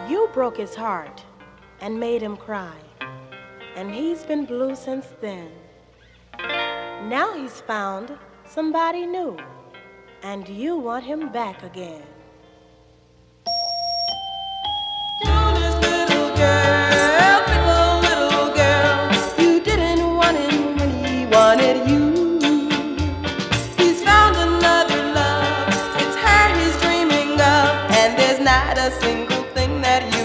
You broke his heart and made him cry, and he's been blue since then. Now he's found somebody new, and you want him back again. Little girl, you didn't want him when he wanted you. He's found another love, it's her he's dreaming of, and there's not a single thing that you